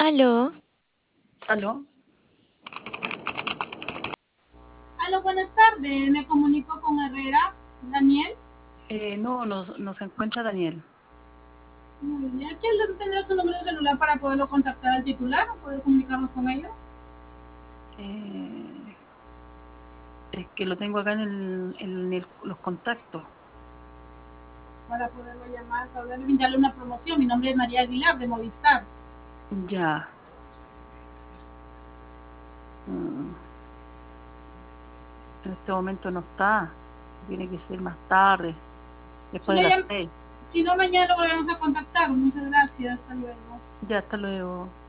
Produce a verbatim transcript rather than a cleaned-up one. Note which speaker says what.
Speaker 1: Aló,
Speaker 2: ¿Aló?
Speaker 3: Aló, buenas tardes. Me comunico con Herrera, Daniel.
Speaker 2: Eh, no, no, no se encuentra Daniel.
Speaker 3: Muy bien. ¿Quién tendrá su número de celular para poderlo contactar al titular o poder comunicarnos con ellos?
Speaker 2: Eh, es que lo tengo acá en, el, en el- los contactos.
Speaker 3: Para poderlo llamar, para poder brindarle una promoción. Mi nombre es María Aguilar, de Movistar.
Speaker 2: Ya. Mm, en este momento no está. Tiene que ser más tarde,
Speaker 3: Si
Speaker 2: después
Speaker 3: no,
Speaker 2: de las
Speaker 3: ya-
Speaker 2: seis.
Speaker 3: si no, mañana lo volvemos a contactar. Muchas gracias. Hasta luego.
Speaker 2: Ya, hasta luego.